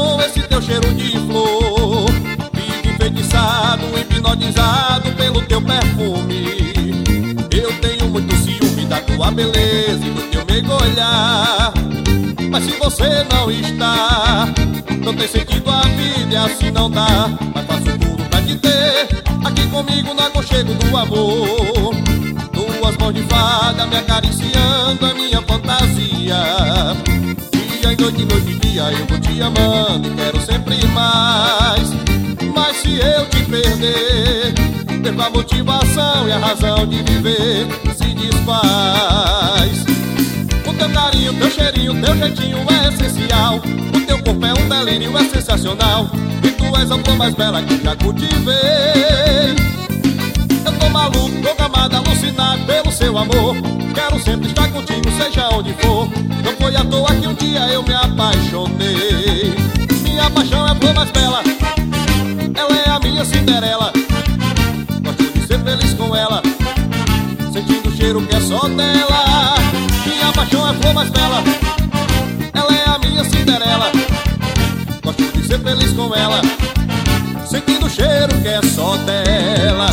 bom esse teu cheiro de flor. Vivo enfeitiçado, hipnotizado pelo teu perfume. Eu tenho muito ciúme da tua beleza e do teu meigo olhar. Mas se você não está, não tem sentido a vida e assim não dá. Mas faço tudo pra te ter aqui comigo no aconchego do amor. Duas mãos de fada me acariciando a minha fantasia. Dia e noite, noite e dia eu vou te amando e quero sempre mais. Mas se eu te perder, perco a motivação e a razão de viver se desfaz. O teu carinho, teu cheirinho, teu jeitinho é essencial. O teu corpo é um delírio, é sensacional. E tu és a flor mais bela que já cultivei. Eu tô maluco, programado, alucinado pelo seu amor. Quero sempre estar contigo, seja onde for. Não foi à toa que um dia eu me apaixonei. Minha paixão é a flor mais bela, ela é a minha Cinderela. Gosto de ser feliz com ela, sentindo o cheiro que é só dela. Minha paixão é a flor mais bela, ela é a minha Cinderela. Gosto de ser feliz com ela, sentindo o cheiro que é só dela.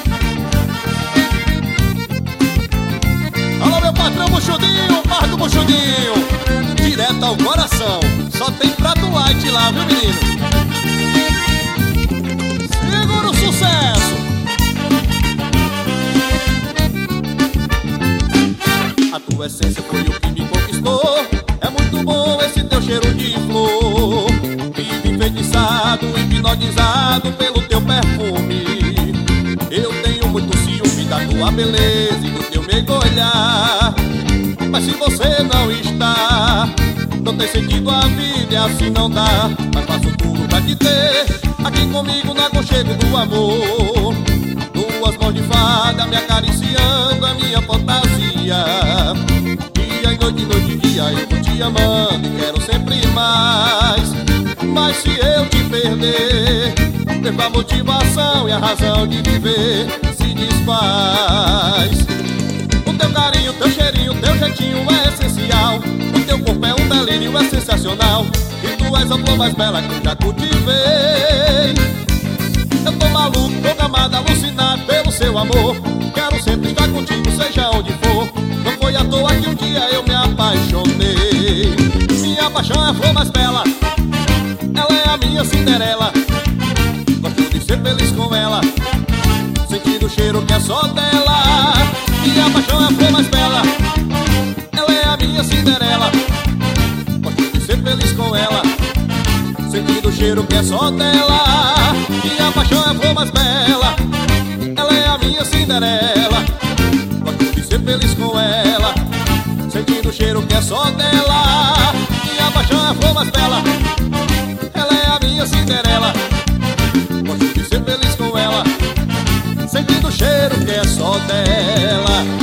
Alô, meu patrão Buchudinho, par do Buchudinho, direto ao coração. Só tem prato light lá, viu, menino? Segura o sucesso. A tua essência foi o que me conquistou. É muito bom esse teu cheiro de flor. Vivo enfeitiçado, hipnotizado pelo teu perfume. Eu tenho muito ciúme da tua beleza e do teu meigo olhar. Mas se você não está, não tem sentido a vida e assim não dá. Mas faço tudo pra te ter aqui comigo no aconchego do amor. Duas mãos de fada me acariciando a minha fantasia. Dia e noite, noite e dia eu vou te amando e quero sempre mais. Mas se eu te perder, perco a motivação e a razão de viver se desfaz. O teu carinho, teu cheirinho, teu jeitinho é essencial. O teu corpo é um delírio, é sensacional. E tu és a flor mais bela que eu já cultivei. Eu tô maluco, programado, alucinado pelo seu amor. Quero sempre estar contigo, seja onde for. Não foi à toa que um dia eu me apaixonei. Minha paixão é a flor mais bela, ela é a minha Cinderela. Gosto de ser feliz com ela, sentindo o cheiro que é só dela. Minha paixão é a flor mais bela, ela é a minha Cinderela. Gosto de ser feliz com ela, sentindo o cheiro que é só dela. Minha paixão é a flor mais bela, ela é a minha Cinderela. Gosto de ser feliz com ela, sentindo o cheiro que é só dela. Minha paixão é a flor mais bela, ela é a minha Cinderela. Gosto de ser feliz com ela, sentindo o cheiro que é só dela.